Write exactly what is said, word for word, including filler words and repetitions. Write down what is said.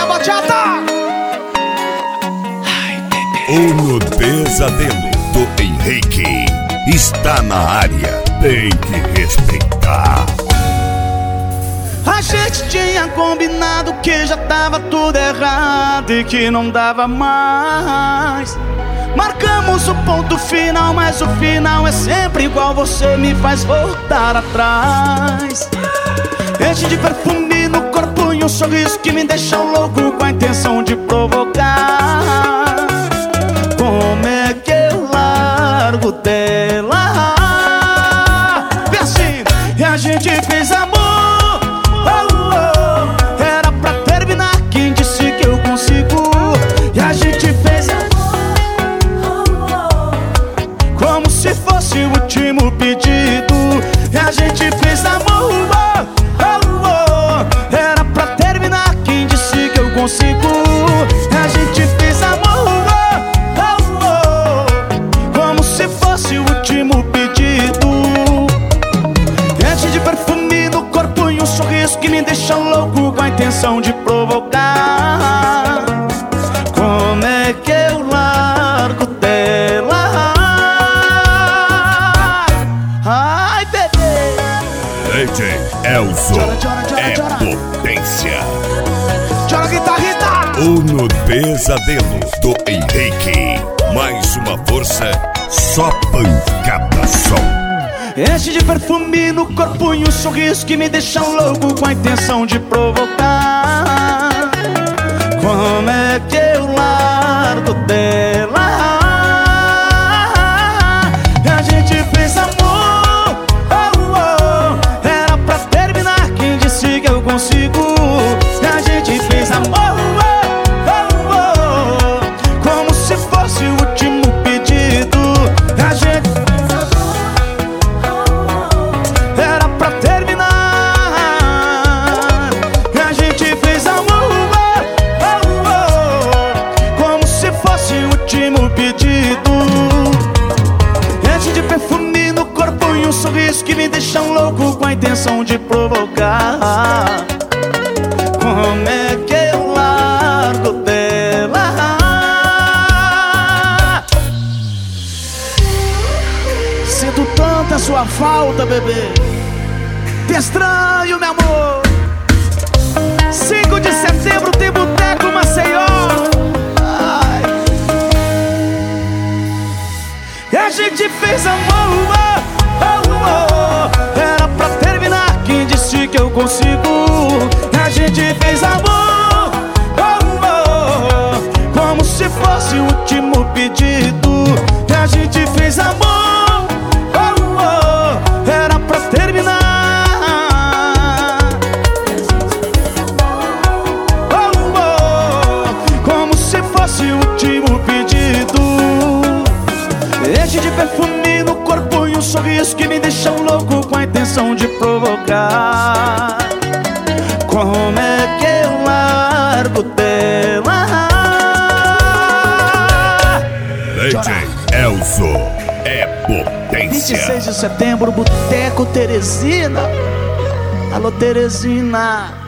bachata, bachata. O No Pesadelo do Henrique está na área, tem que respeitar. A gente tinha combinado que já tava tudo errado e que não dava mais. Marcamos o ponto final, mas o final é sempre igual, você me faz voltar atrás. Enche de perfume no corpo e um sorriso que me deixa louco com a intenção de provocar. Como é que eu largo dela? Vem assim, e a gente fez amor. Se fosse o último pedido, e a gente fez amor, oh, oh, oh. Era pra terminar, quem disse que eu consigo? E a gente fez amor, oh, oh, oh. Como se fosse o último pedido. Enche de perfume no corpo e um sorriso que me deixa louco com a intenção de provocar. Como é que eu largo dela? D J Elzo é potência. Chora, guitarrita! O No Pesadelo do Henrique. Mais uma força, só pancada só. Enche de perfume no corpo e um sorriso que me deixam louco com a intenção de provocar. Como é que eu largo dela? A gente fez amor. Consigo, e a gente fez amor, oh, oh, oh. Como se fosse o último pedido. A gente era pra terminar. E a gente fez amor, oh, oh, oh. Como se fosse o último pedido. Enche de perfume no corpo e um sorriso que me deixam louco com a intenção de provocar. Como é que eu largo dela? Sinto tanta sua falta, bebê. Te estranho, meu amor. cinco de setembro tem Boteco Maceió. Ai. E a gente fez amor, oh, oh, oh. Era pra terminar, quem disse que eu consigo? A gente fez amor, oh, oh, oh. Como se fosse o último pedido. E a gente fez amor, oh, oh. Era pra terminar. Oh, oh. Como se fosse o último pedido. Enche de perfume no corpo e um sorriso que me deixam louco com a intenção de provocar. Como é que eu largo dela? D J Elzo é potência. vinte e seis de setembro, Boteco Teresina. Alô, Teresina.